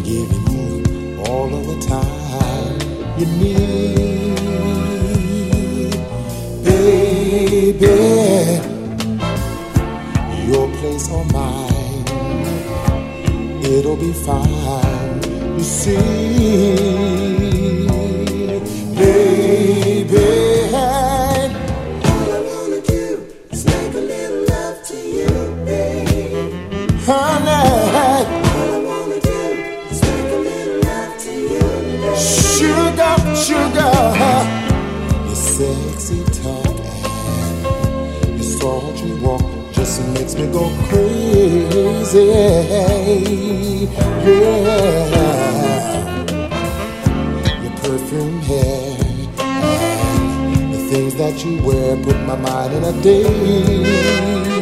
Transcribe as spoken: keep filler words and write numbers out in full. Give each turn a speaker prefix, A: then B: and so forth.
A: giving you all of the time you need. Baby, your place or mine, it'll be fine, you see. Baby, all I wanna do is make a little love to you, babe. Honey, all I wanna do is make a little love to you, babe. Sugar, sugar, your sexy talk and your sultry walk just makes me go crazy. Yeah, your perfume hair and the things that you wear put my mind in a daze.